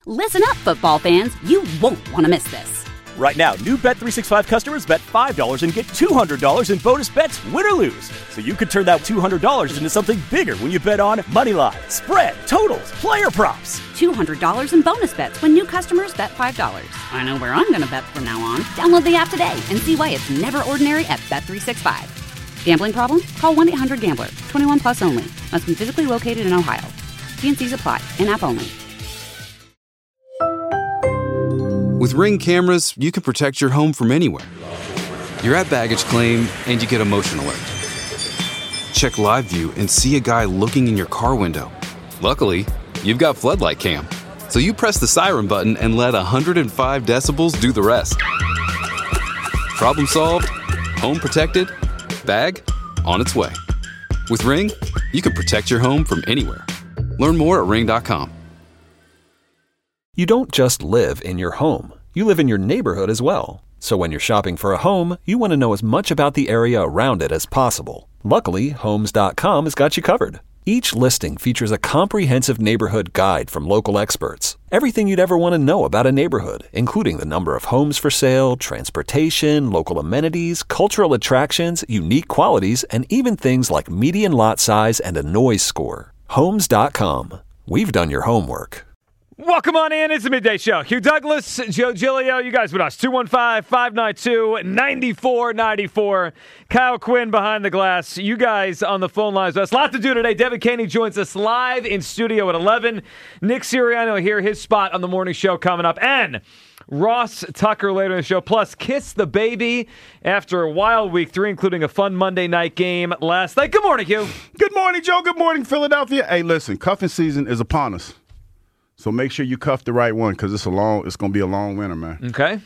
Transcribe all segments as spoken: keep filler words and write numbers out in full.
Listen up, football fans. You won't want to miss this. Right now, new Bet three sixty-five customers bet five dollars and get two hundred dollars in bonus bets, win or lose. So you could turn that two hundred dollars into something bigger when you bet on money line, spread, totals, player props. two hundred dollars in bonus bets when new customers bet five dollars. I know where I'm going to bet from now on. Download the app today and see why it's never ordinary at Bet three sixty-five. Gambling problem? Call one eight hundred gambler. twenty-one plus only. Must be physically located in Ohio. T and C's apply. In-app only. With Ring cameras, you can protect your home from anywhere. You're at baggage claim, and you get a motion alert. Check live view and see a guy looking in your car window. Luckily, you've got Floodlight Cam, so you press the siren button and let one hundred five decibels do the rest. Problem solved, home protected, bag on its way. With Ring, you can protect your home from anywhere. Learn more at ring dot com. You don't just live in your home. You live in your neighborhood as well. So when you're shopping for a home, you want to know as much about the area around it as possible. Luckily, homes dot com has got you covered. Each listing features a comprehensive neighborhood guide from local experts. Everything you'd ever want to know about a neighborhood, including the number of homes for sale, transportation, local amenities, cultural attractions, unique qualities, and even things like median lot size and a noise score. homes dot com. We've done your homework. Welcome on in. It's the Midday Show. Hugh Douglas, Joe Giglio, you guys with us. two one five, five nine two, nine four nine four. Kyle Quinn behind the glass. You guys on the phone lines with us. A lot to do today. Devin Caney joins us live in studio at eleven. Nick Sirianni here, his spot on the morning show coming up. And Ross Tucker later in the show. Plus, Kiss the Baby after a wild week three, including a fun Monday night game last night. Good morning, Hugh. Good morning, Joe. Good morning, Philadelphia. Hey, listen, cuffing season is upon us. So make sure you cuff the right one because it's a long. It's going to be a long winter, man. Okay.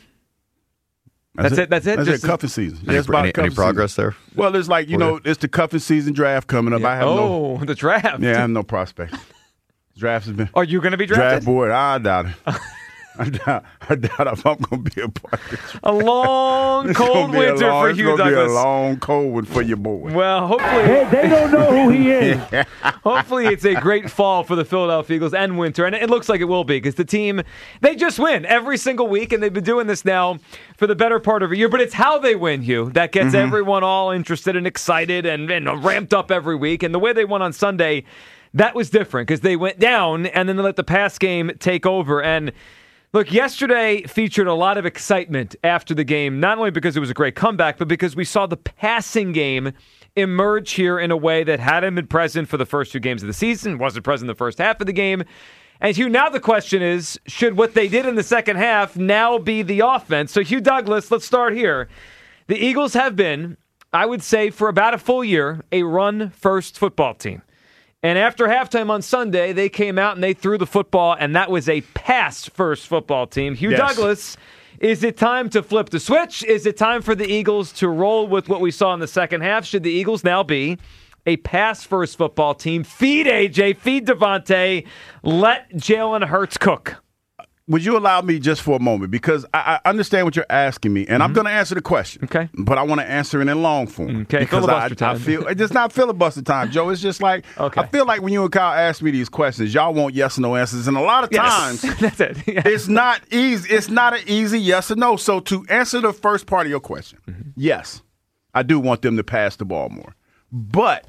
That's, That's it. it. That's it. That's Just it. Cuffing season. Any, Yeah, it's about any, cuffing any progress season. there? Well, it's like you know, it's the cuffing season draft coming up. Yeah. I have oh, no. the draft. Yeah, I have no prospects. Draft has been. Are you going to be drafted? Draft board. I doubt it. I doubt. I doubt if I'm going to be a part of this. A long, It's cold gonna be a winter long- for it's Hugh gonna Douglas. Be a long, cold one for your boy. Well, hopefully, Hey, they don't know who he is. hopefully it's a great fall for the Philadelphia Eagles and winter, and it looks like it will be because the team, they just win every single week, and they've been doing this now for the better part of a year. But it's how they win, Hugh, that gets Mm-hmm. everyone all interested and excited and, and ramped up every week. And the way they won on Sunday, that was different because they went down and then they let the pass game take over. And look, yesterday featured a lot of excitement after the game, not only because it was a great comeback, but because we saw the passing game emerge here in a way that hadn't been present for the first two games of the season, wasn't present the first half of the game. And Hugh, now the question is, should what they did in the second half now be the offense? So Hugh Douglas, let's start here. The Eagles have been, I would say, for about a full year, a run-first football team. And after halftime on Sunday, they came out and they threw the football, and that was a pass-first football team. Hugh Yes. Douglas, is it time to flip the switch? Is it time for the Eagles to roll with what we saw in the second half? Should the Eagles now be a pass-first football team? Feed A J, feed Devontae, let Jalen Hurts cook. Would you allow me just for a moment? Because I, I understand what you're asking me, and mm-hmm. I'm going to answer the question. Okay. But I want to answer it in long form. Okay, because filibuster I, time. I feel it's not filibuster time, Joe. It's just like Okay. I feel like when you and Kyle ask me these questions, y'all want yes or no answers, and a lot of Yes. times That's it. Yeah. it's not easy. It's not an easy yes or no. So to answer the first part of your question, mm-hmm. yes, I do want them to pass the ball more, but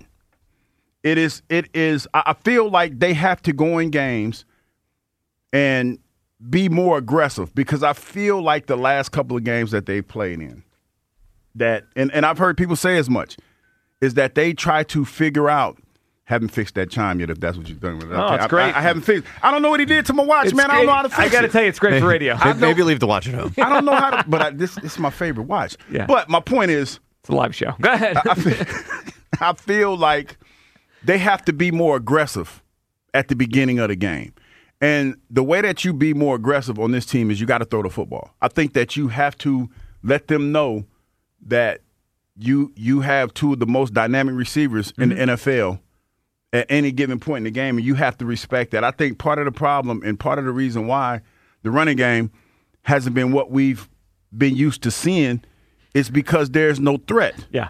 it is it is. I I feel like they have to go in games and be more aggressive because I feel like the last couple of games that they've played in that, and, and I've heard people say as much, is that they try to figure out, haven't fixed that chime yet if that's what you're doing with it. Oh, Okay, it's I, great. I, I haven't fixed I don't know what he did to my watch, It's man. I don't know how to great. fix I got to it. tell you, it's great for radio. Maybe, maybe leave the watch at home. I don't know how to, but I, this, this is my favorite watch. Yeah. But my point is, It's a live show. Go ahead. I feel, I feel like they have to be more aggressive at the beginning of the game. And the way that you be more aggressive on this team is you got to throw the football. I think that you have to let them know that you you have two of the most dynamic receivers in mm-hmm. the N F L at any given point in the game, and you have to respect that. I think part of the problem and part of the reason why the running game hasn't been what we've been used to seeing is because there's no threat. Yeah.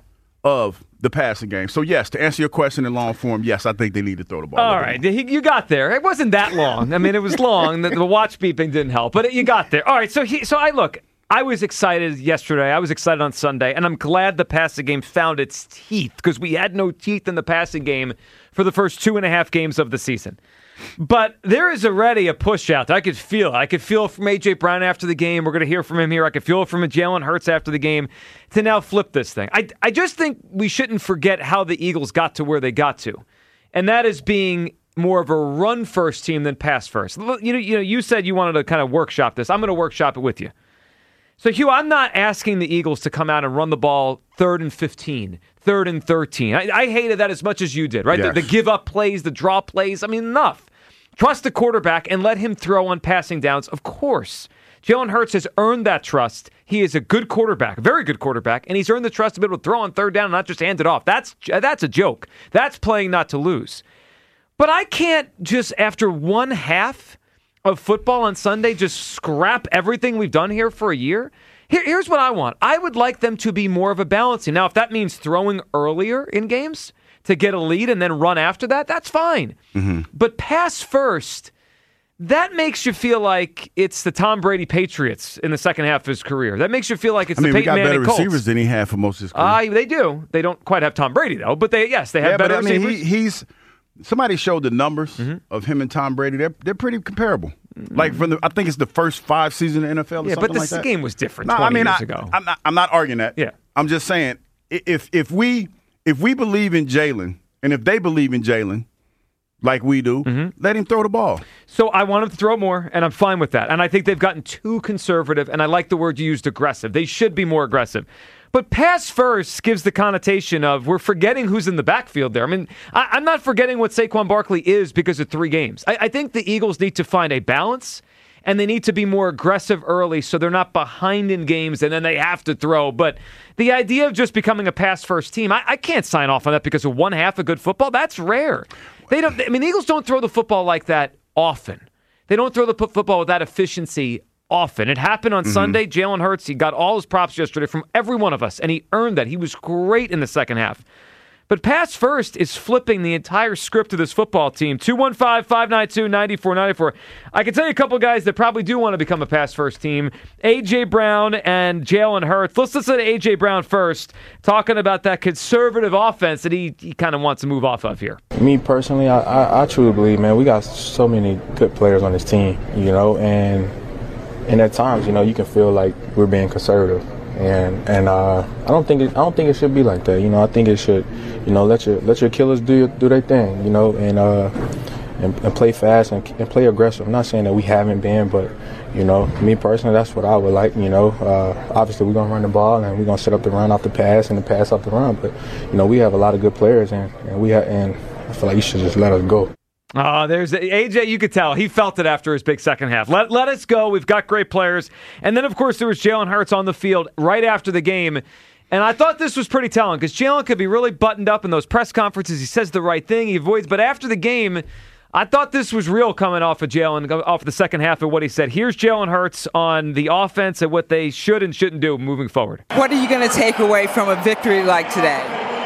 of the passing game. So, yes, to answer your question in long form, yes, I think they need to throw the ball. All right, you got there. It wasn't that long. I mean, it was long. The, the watch beeping didn't help, but you got there. All right, so he, so I look, I was excited yesterday. I was excited on Sunday, and I'm glad the passing game found its teeth because we had no teeth in the passing game for the first two and a half games of the season. But there is already a push out there. I could feel it. I could feel it from A J. Brown after the game. We're going to hear from him here. I could feel it from Jalen Hurts after the game to now flip this thing. I, I just think we shouldn't forget how the Eagles got to where they got to, and that is being more of a run-first team than pass-first. You know, you know, you said you wanted to kind of workshop this. I'm going to workshop it with you. So, Hugh, I'm not asking the Eagles to come out and run the ball third and fifteen, third and thirteen. I, I hated that as much as you did, right? Yes. The, the give-up plays, the draw plays. I mean, enough. Trust the quarterback and let him throw on passing downs, of course. Jalen Hurts has earned that trust. He is a good quarterback, very good quarterback, and he's earned the trust to be able to throw on third down and not just hand it off. That's that's a joke. That's playing not to lose. But I can't just, after one half of football on Sunday, just scrap everything we've done here for a year. Here, here's what I want. I would like them to be more of a balancing. Now, if that means throwing earlier in games to get a lead and then run after that, that's fine. Mm-hmm. But pass first, that makes you feel like it's the Tom Brady Patriots in the second half of his career. That makes you feel like it's I mean, the Peyton Manning Colts. We got better receivers than he had for most of his career. Uh, they do. They don't quite have Tom Brady, though. But they, yes, they have yeah, better but, I mean, receivers. He, he's somebody showed the numbers mm-hmm. of him and Tom Brady. They're they're pretty comparable. Mm-hmm. Like from the, I think it's the first five seasons in the N F L. Or yeah, something but like the that. game was different. No, twenty I mean, years I, ago. I'm not. I'm not arguing that. Yeah, I'm just saying if if we if we believe in Jalen and if they believe in Jalen like we do, mm-hmm. let him throw the ball. So I want him to throw more, and I'm fine with that. And I think they've gotten too conservative, and I like the word you used, aggressive. They should be more aggressive. But pass first gives the connotation of we're forgetting who's in the backfield there. I mean, I, I'm not forgetting what Saquon Barkley is because of three games. I, I think the Eagles need to find a balance, and they need to be more aggressive early so they're not behind in games and then they have to throw. But the idea of just becoming a pass-first team, I, I can't sign off on that because of one half of good football. That's rare. They don't. I mean, the Eagles don't throw the football like that often. They don't throw the football with that efficiency often. It happened on mm-hmm. Sunday. Jalen Hurts, he got all his props yesterday from every one of us, and he earned that. He was great in the second half. But pass first is flipping the entire script of this football team. two one five, five nine two, nine four nine four. I can tell you a couple guys that probably do want to become a pass first team. A J. Brown and Jalen Hurts. Let's listen to A J. Brown first, talking about that conservative offense that he, he kind of wants to move off of here. Me personally, I, I, I truly believe, man, we got so many good players on this team, you know, and and at times, you know, you can feel like we're being conservative. And and uh, I don't think it, I don't think it should be like that. You know, I think it should, you know, let your let your killers do your, do their thing. You know, and uh, and, and play fast and, and play aggressive. I'm not saying that we haven't been, but you know, me personally, that's what I would like. You know, uh, obviously we're gonna run the ball and we're gonna set up the run off the pass and the pass off the run. But you know, we have a lot of good players, and, and we have, and I feel like you should just let us go. Oh, there's A J. You could tell he felt it after his big second half. Let let us go. We've got great players, and then of course there was Jalen Hurts on the field right after the game, and I thought this was pretty telling because Jalen could be really buttoned up in those press conferences. He says the right thing. He avoids, but after the game, I thought this was real coming off of Jalen, off the second half of what he said. Here's Jalen Hurts on the offense and what they should and shouldn't do moving forward. What are you going to take away from a victory like today?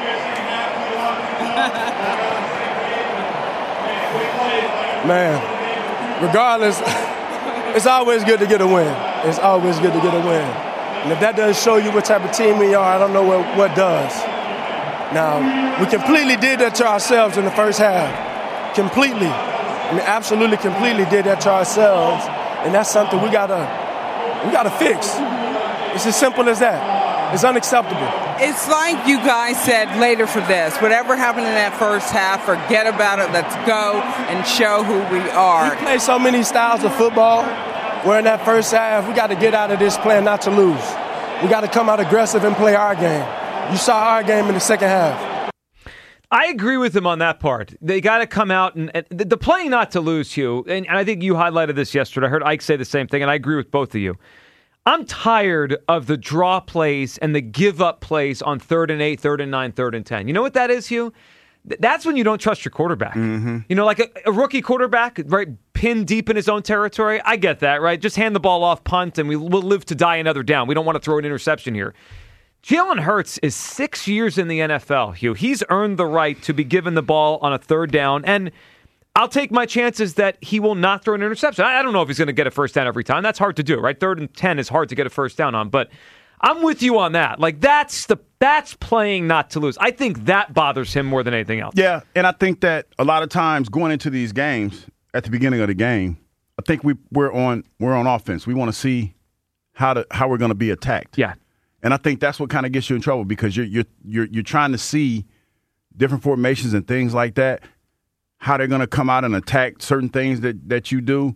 Man, regardless, it's always good to get a win. It's always good to get a win. And if that doesn't show you what type of team we are, I don't know what, what does. Now, we completely did that to ourselves in the first half. Completely. I mean, absolutely completely did that to ourselves. And that's something we gotta, we gotta fix. It's as simple as that. It's unacceptable. It's like you guys said later for this. Whatever happened in that first half, forget about it. Let's go and show who we are. We play so many styles of football where in that first half, we got to get out of this playing not to lose. We got to come out aggressive and play our game. You saw our game in the second half. I agree with him on that part. They got to come out and, and the, the playing not to lose, Hugh, and, and I think you highlighted this yesterday. I heard Ike say the same thing, and I agree with both of you. I'm tired of the draw plays and the give-up plays on third and eight, third and nine, third and ten. You know what that is, Hugh? That's when you don't trust your quarterback. Mm-hmm. You know, like a, a rookie quarterback, right, pinned deep in his own territory. I get that, right? Just hand the ball off, punt, and we, we'll live to die another down. We don't want to throw an interception here. Jalen Hurts is six years in the N F L, Hugh. He's earned the right to be given the ball on a third down, and I'll take my chances that he will not throw an interception. I don't know if he's going to get a first down every time. That's hard to do, right? Third and ten is hard to get a first down on, but I'm with you on that. Like, that's the that's playing not to lose. I think that bothers him more than anything else. Yeah, and I think that a lot of times going into these games, at the beginning of the game, I think we, we're on we're on offense. We want to see how to how we're going to be attacked. Yeah. And I think that's what kind of gets you in trouble because you're you're you're you're trying to see different formations and things like that, how they're going to come out and attack certain things that, that you do.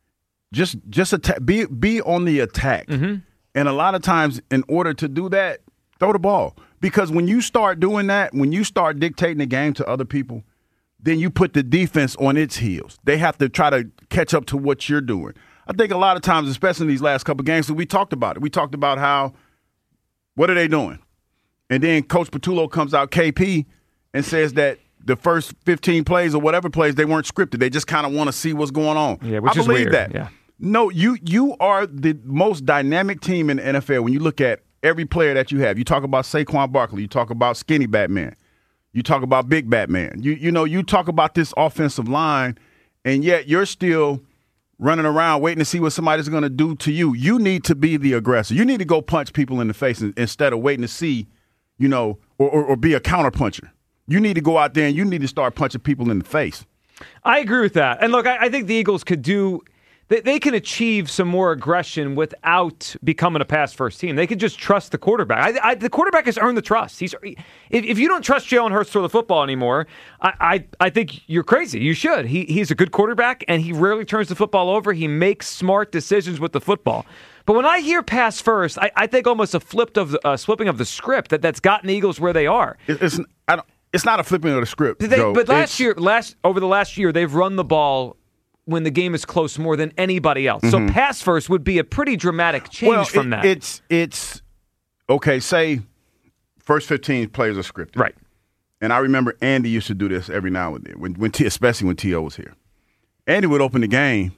Just just attack, be be on the attack. Mm-hmm. And a lot of times, in order to do that, throw the ball because when you start doing that, when you start dictating the game to other people, then you put the defense on its heels. They have to try to catch up to what you're doing. I think a lot of times, especially in these last couple of games, we talked about it. We talked about how. What are they doing? And then Coach Patullo comes out, K P, and says that the first fifteen plays or whatever plays, they weren't scripted. They just kind of want to see what's going on. Yeah, which I is believe weird. that. Yeah. No, you you are the most dynamic team in the N F L when you look at every player that you have. You talk about Saquon Barkley. You talk about Skinny Batman. You talk about Big Batman. You you know, you talk about this offensive line, and yet you're still – running around waiting to see what somebody's going to do to you. You need to be the aggressor. You need to go punch people in the face instead of waiting to see, you know, or, or, or be a counterpuncher. You need to go out there and you need to start punching people in the face. I agree with that. And look, I, I think the Eagles could do they, they can achieve some more aggression without becoming a pass-first team. They could just trust the quarterback. I, I, the quarterback has earned the trust. He's if, if you don't trust Jalen Hurts to throw the football anymore, I, I I think you're crazy. You should. He He's a good quarterback, and he rarely turns the football over. He makes smart decisions with the football. But when I hear pass first, I, I think almost a flipped of the, uh, flipping of the script that, that's gotten the Eagles where they are. It, it's I don't, it's not a flipping of the script, they, Joe. But last it's, year, last over the last year, they've run the ball when the game is close more than anybody else. Mm-hmm. So pass first would be a pretty dramatic change well, from it, that. It's, it's okay, say first fifteen plays are scripted. Right. And I remember Andy used to do this every now and then, when, when T, especially when T O was here. Andy would open the game,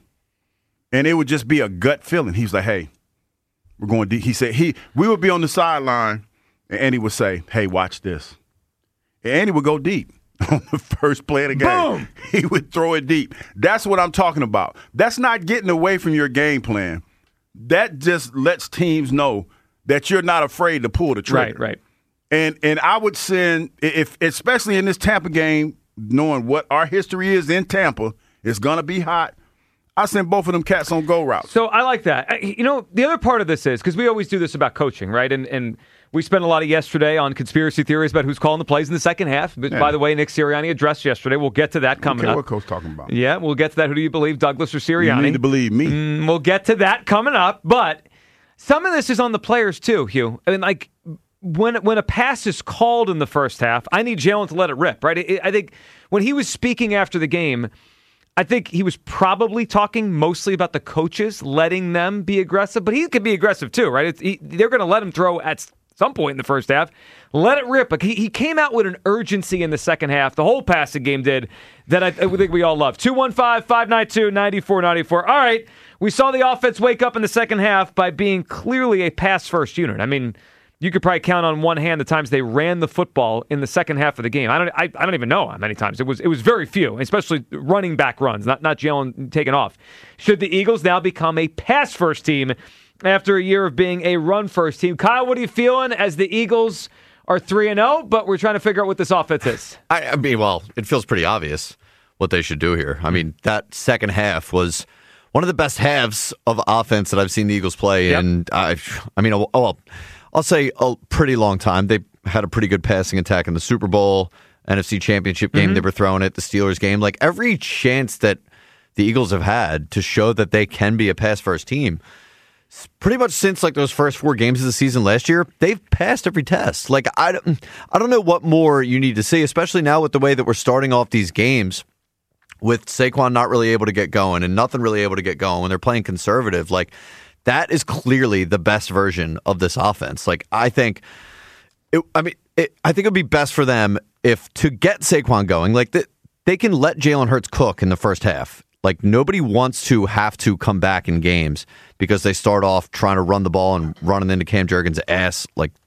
and it would just be a gut feeling. He was like, hey, we're going deep. He said, he, we would be on the sideline, and Andy would say, hey, watch this. And Andy would go deep. On the first play of the game, boom, he would throw it deep. That's what I'm talking about. That's not getting away from your game plan. That just lets teams know that you're not afraid to pull the trigger. Right, right. And and I would send, if especially in this Tampa game, knowing what our history is in Tampa, it's going to be hot. I send both of them cats on go routes. So I like that. You know, the other part of this is, because we always do this about coaching, right? And and we spent a lot of yesterday on conspiracy theories about who's calling the plays in the second half. But yeah. By the way, Nick Sirianni addressed yesterday. We'll get to that coming okay, up. What coach talking about? Yeah, we'll get to that. Who do you believe, Douglas or Sirianni? You need to believe me. Mm, we'll get to that coming up. But some of this is on the players too, Hugh. I mean, like when when a pass is called in the first half, I need Jalen to let it rip, right? I think when he was speaking after the game, I think he was probably talking mostly about the coaches letting them be aggressive, but he could be aggressive too, right? It's, he, they're going to let him throw at some point in the first half. Let it rip. Like he, he came out with an urgency in the second half. The whole passing game did that I, I think we all love. two one five, five nine two, nine four nine four. All right, we saw the offense wake up in the second half by being clearly a pass-first unit. I mean, you could probably count on one hand the times they ran the football in the second half of the game. I don't, I, I don't even know how many times. It was, it was very few, especially running back runs, not not Jalen taking off. Should the Eagles now become a pass-first team after a year of being a run-first team? Kyle, what are you feeling as the Eagles are three and oh, but we're trying to figure out what this offense is? I, I mean, well, it feels pretty obvious what they should do here. I mean, that second half was one of the best halves of offense that I've seen the Eagles play Yep. in, I, I mean, oh, well, I'll say a pretty long time. They had a pretty good passing attack in the Super Bowl, N F C Championship game. Mm-hmm. They were throwing it, the Steelers game. Like every chance that the Eagles have had to show that they can be a pass-first team, pretty much since like those first four games of the season last year, they've passed every test. Like I don't, I don't know what more you need to see, especially now with the way that we're starting off these games with Saquon not really able to get going and nothing really able to get going when they're playing conservative. Like that is clearly the best version of this offense. Like I think, it, I mean, it, I think it would be best for them if to get Saquon going, like the, they can let Jalen Hurts cook in the first half. Like nobody wants to have to come back in games because they start off trying to run the ball and running into Cam Jurgens' ass like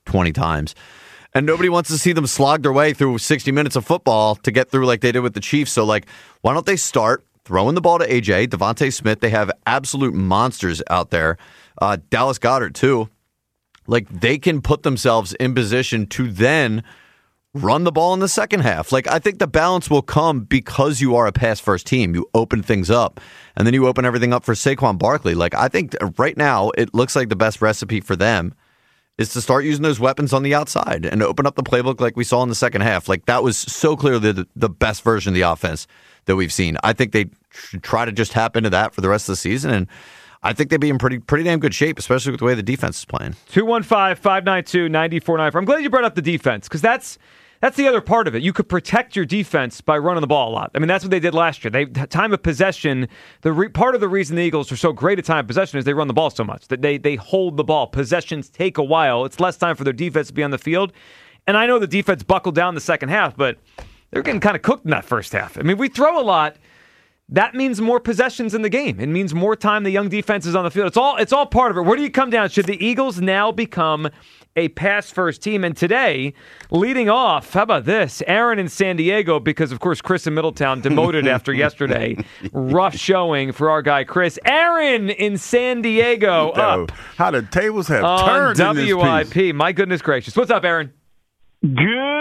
twenty times. And nobody wants to see them slog their way through sixty minutes of football to get through like they did with the Chiefs. So, like, why don't they start throwing the ball to A J, Devontae Smith? They have absolute monsters out there. Uh, Dallas Goedert, too. Like, they can put themselves in position to then run the ball in the second half. Like, I think the balance will come because you are a pass-first team. You open things up, and then you open everything up for Saquon Barkley. Like, I think right now it looks like the best recipe for them is to start using those weapons on the outside and open up the playbook like we saw in the second half. Like, that was so clearly the, the best version of the offense that we've seen. I think they should try to just tap into that for the rest of the season, and I think they'd be in pretty pretty damn good shape, especially with the way the defense is playing. two one five, five nine two, nine four nine four. I'm glad you brought up the defense, because that's that's the other part of it. You could protect your defense by running the ball a lot. I mean, that's what they did last year. They time of possession. The re, part of the reason the Eagles are so great at time of possession is they run the ball so much that they they hold the ball. Possessions take a while. It's less time for their defense to be on the field. And I know the defense buckled down the second half, but they're getting kind of cooked in that first half. I mean, we throw a lot. That means more possessions in the game. It means more time the young defense is on the field. It's all it's all part of it. Where do you come down? Should the Eagles now become a pass-first team? And today, leading off, how about this? Aaron in San Diego, because, of course, Chris in Middletown demoted after yesterday. Rough showing for our guy, Chris. Aaron in San Diego up. How the tables have on turned W I P. in this piece. My goodness gracious. What's up, Aaron? Good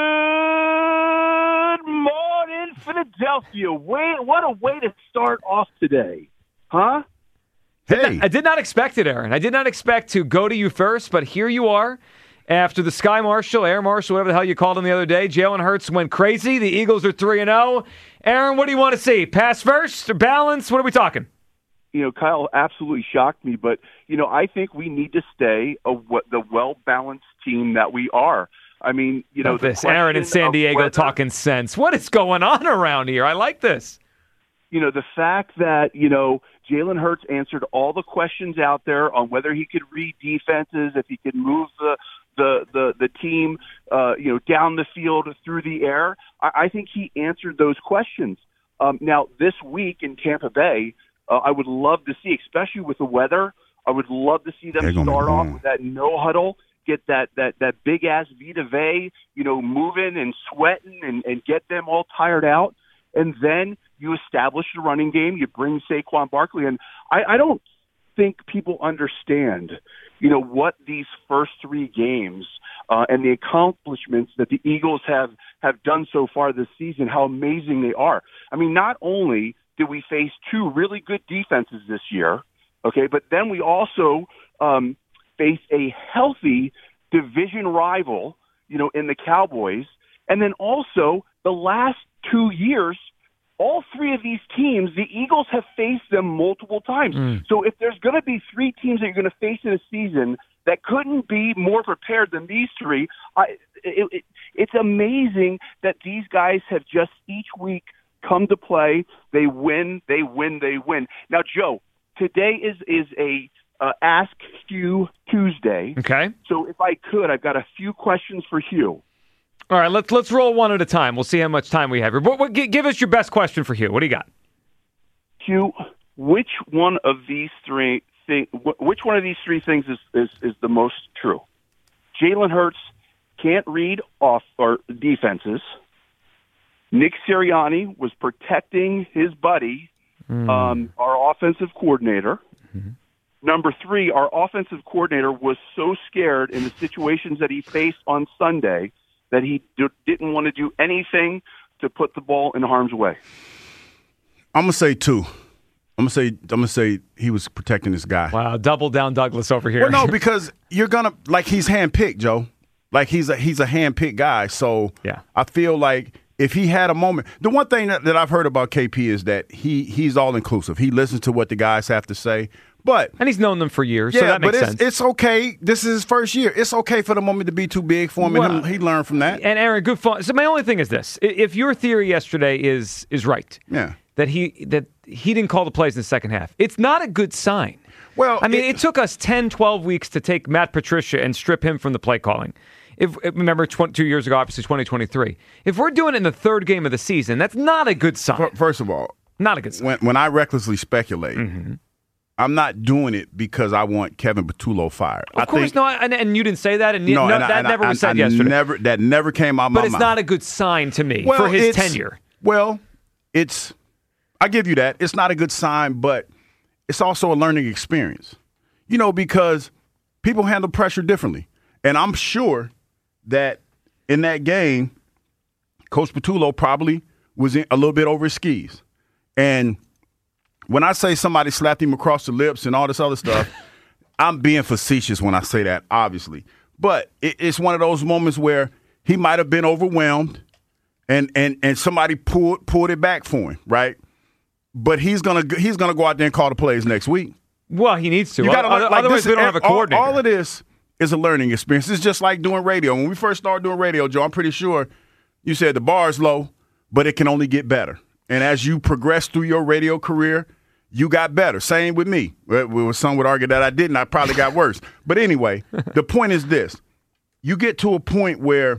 morning, Philadelphia. Way, what a way to start off today. Huh? Hey. I did not expect it, Aaron. I did not expect to go to you first, but here you are. After the Sky Marshal, Air Marshal, whatever the hell you called him the other day, Jalen Hurts went crazy. The Eagles are three and oh. Aaron, what do you want to see? Pass first or balance? What are we talking? You know, Kyle absolutely shocked me, but, you know, I think we need to stay a, the well-balanced team that we are. I mean, you know, this Aaron in San Diego whether, talking sense. What is going on around here? I like this. You know, the fact that, you know, Jalen Hurts answered all the questions out there on whether he could read defenses, if he could move the the the, the team, uh, you know, down the field through the air. I, I think he answered those questions. Um, now, this week in Tampa Bay, uh, I would love to see, especially with the weather, I would love to see them start off with that no huddle. Get that, that, that big-ass Vita Vea, you know, moving and sweating and, and get them all tired out. And then you establish the running game. You bring Saquon Barkley. And I, I don't think people understand, you know, what these first three games uh, and the accomplishments that the Eagles have, have done so far this season, how amazing they are. I mean, not only did we face two really good defenses this year, okay, but then we also um, – face a healthy division rival, you know, in the Cowboys. And then also the last two years, all three of these teams, the Eagles have faced them multiple times. Mm. So if there's going to be three teams that you're going to face in a season that couldn't be more prepared than these three, I, it, it, it's amazing that these guys have just each week come to play. They win, they win, they win. Now, Joe, today is, is a Uh, Ask Hugh Tuesday. Okay. So if I could, I've got a few questions for Hugh. All right, let's let's roll one at a time. We'll see how much time we have here. What, what, give us your best question for Hugh. What do you got? Hugh, which one of these three thing, which one of these three things is, is, is the most true? Jalen Hurts can't read off or defenses. Nick Sirianni was protecting his buddy, mm. um, our offensive coordinator. Mm-hmm. Number three, our offensive coordinator was so scared in the situations that he faced on Sunday that he d- didn't want to do anything to put the ball in harm's way. I'm gonna say two. I'm gonna say I'm gonna say he was protecting this guy. Wow, double down Douglas over here. Well, no, because you're gonna like he's handpicked, Joe. Like he's a he's a handpicked guy. So yeah, I feel like if he had a moment, the one thing that, that I've heard about K P is that he he's all inclusive. He listens to what the guys have to say. But and he's known them for years, yeah, so that makes but it's, sense. It's okay. This is his first year. It's okay for the moment to be too big for him, well, and he learned from that. And Aaron, good fun. So my only thing is this: if your theory yesterday is is right, yeah, that he that he didn't call the plays in the second half, it's not a good sign. Well, I mean, it, it took us ten, twelve weeks to take Matt Patricia and strip him from the play calling. If remember, twenty, two years ago, obviously twenty twenty-three. If we're doing it in the third game of the season, that's not a good sign. First of all, not a good sign. When when I recklessly speculate. Mm-hmm. I'm not doing it because I want Kevin Patullo fired. Of I course, think, no, and, and you didn't say that, and, no, no, and I, that and never I, was said I yesterday. Never, that never came out of my But mouth. it's not a good sign to me well, for his it's- tenure. Well, it's I give you that. It's not a good sign, but it's also a learning experience. You know, because people handle pressure differently. And I'm sure that in that game, Coach Patullo probably was in a little bit over his skis. And when I say somebody slapped him across the lips and all this other stuff, I'm being facetious when I say that, obviously. But it, it's one of those moments where he might have been overwhelmed and and and somebody pulled pulled it back for him, right? But he's gonna he's gonna go out there and call the plays next week. Well, he needs to. You gotta, Otherwise, like, this, we don't have a coordinator. All, all of this is a learning experience. It's just like doing radio. When we first started doing radio, Joe, I'm pretty sure you said the bar is low, but it can only get better. And as you progress through your radio career, you got better. Same with me. Well, some would argue that I didn't. I probably got worse. But anyway, the point is this. You get to a point where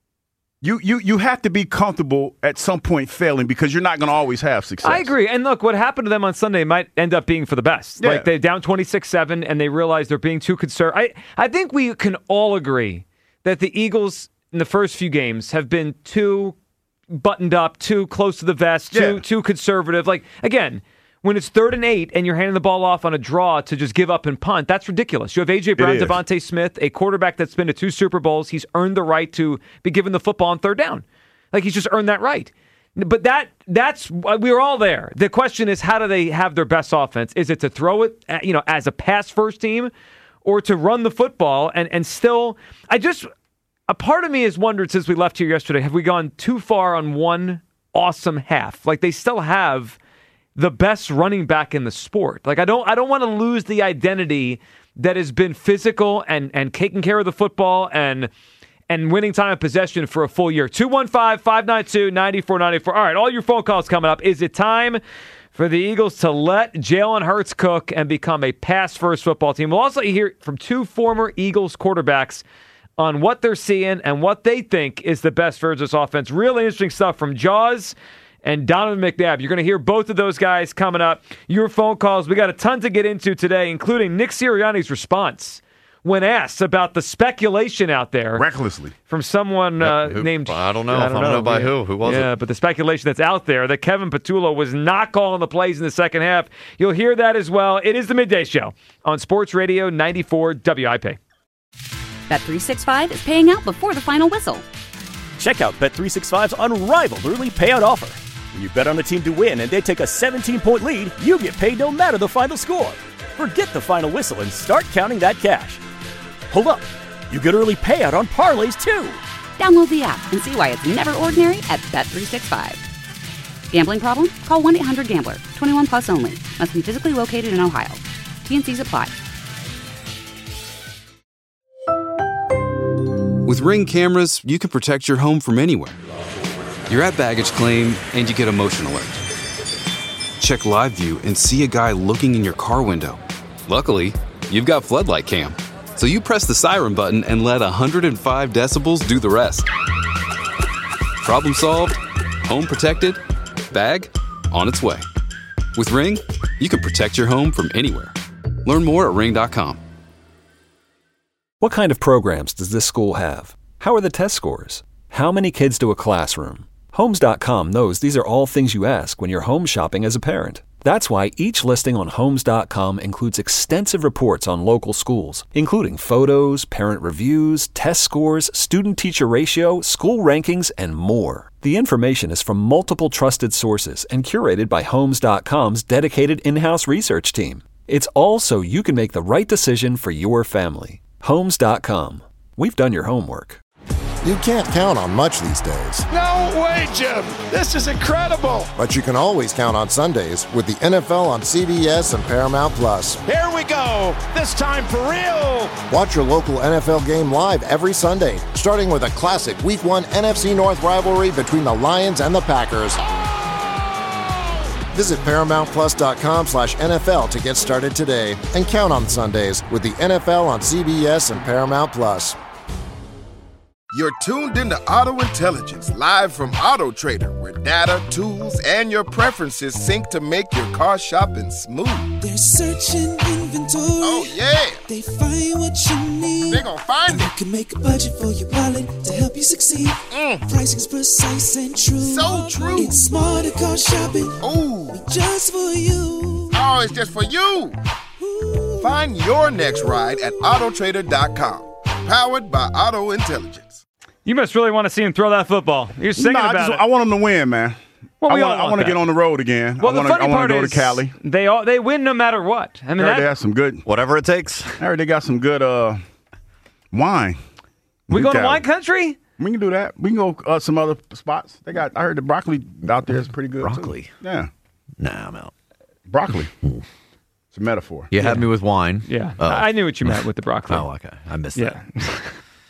you you you have to be comfortable at some point failing because you're not going to always have success. I agree. And look, what happened to them on Sunday might end up being for the best. Yeah. Like they're down twenty-six seven and they realize they're being too conservative. I, I think we can all agree that the Eagles in the first few games have been too buttoned up, too close to the vest, too Yeah. too conservative. Like, again, when it's third and eight and you're handing the ball off on a draw to just give up and punt, that's ridiculous. You have A J. Brown, is. Devontae Smith, a quarterback that's been to two Super Bowls. He's earned the right to be given the football on third down. Like, he's just earned that right. But that that's we were all there. The question is, how do they have their best offense? Is it to throw it, you know, as a pass-first team, or to run the football and and still? I just a part of me has wondered since we left here yesterday, have we gone too far on one awesome half? Like, they still have the best running back in the sport. Like, I don't I don't want to lose the identity that has been physical and and taking care of the football and and winning time of possession for a full year. two one five, five nine two, nine four nine four. All right, all your phone calls coming up. Is it time for the Eagles to let Jalen Hurts cook and become a pass-first football team? We'll also hear from two former Eagles quarterbacks on what they're seeing and what they think is the best for this offense. Really interesting stuff from Jaws and Donovan McNabb. You're going to hear both of those guys coming up. Your phone calls. We got a ton to get into today, including Nick Sirianni's response when asked about the speculation out there. Recklessly. From someone uh, Who- named... I don't know. I don't know by who. Who was yeah, it? but the speculation that's out there that Kevin Patullo was not calling the plays in the second half. You'll hear that as well. It is the Midday Show on Sports Radio ninety-four W I P. Bet three sixty-five is paying out before the final whistle. Check out Bet three sixty-five's unrivaled early payout offer. When you bet on a team to win and they take a seventeen-point lead, you get paid no matter the final score. Forget the final whistle and start counting that cash. Hold up. You get early payout on parlays, too. Download the app and see why it's never ordinary at Bet three sixty-five. Gambling problem? Call one eight hundred gambler. twenty-one plus only. Must be physically located in Ohio. T N Cs apply. With Ring cameras, you can protect your home from anywhere. You're at baggage claim and you get a motion alert. Check live view and see a guy looking in your car window. Luckily, you've got Floodlight Cam. So you press the siren button and let one hundred five decibels do the rest. Problem solved, home protected, bag on its way. With Ring, you can protect your home from anywhere. Learn more at ring dot com. What kind of programs does this school have? How are the test scores? How many kids do a classroom? Homes dot com knows these are all things you ask when you're home shopping as a parent. That's why each listing on Homes dot com includes extensive reports on local schools, including photos, parent reviews, test scores, student-teacher ratio, school rankings, and more. The information is from multiple trusted sources and curated by Homes dot com's dedicated in-house research team. It's all so you can make the right decision for your family. Homes dot com. We've done your homework. You can't count on much these days. No way, Jim. This is incredible. But you can always count on Sundays with the N F L on C B S and Paramount Plus. Here we go. This time for real. Watch your local N F L game live every Sunday, starting with a classic Week one N F C North rivalry between the Lions and the Packers. Visit paramount plus dot com slash N F L to get started today and count on Sundays with the N F L on C B S and Paramount Plus. You're tuned into Auto Intelligence, live from Auto Trader, where data, tools, and your preferences sync to make your car shopping smooth. searching inventory. Oh, yeah. They find what you need. They gon' find and it. You can make a budget for your wallet to help you succeed. Mm. Pricing's precise and true. So true. It's smarter car shopping. Ooh. Just for you. Oh, it's just for you. Ooh. Find your next ride at auto trader dot com. Powered by Auto Intelligence. You must really want to see him throw that football. You're singing nah, about I, just, it. I want him to win, man. Well, we I want, all I want to get on the road again. Well, I want the funny to part go is to Cali. They all they win no matter what. I mean, I heard that, they have some good, whatever it takes. I heard they got some good uh, wine. We in go to Cali. wine country? We can do that. We can go uh, some other spots. They got. I heard the broccoli out there is pretty good. Broccoli? Too. Yeah. Nah, I'm out. Broccoli. It's a metaphor. You had me with wine. Yeah, Oh. I knew what you meant with the broccoli. Oh, okay. I missed Yeah. that.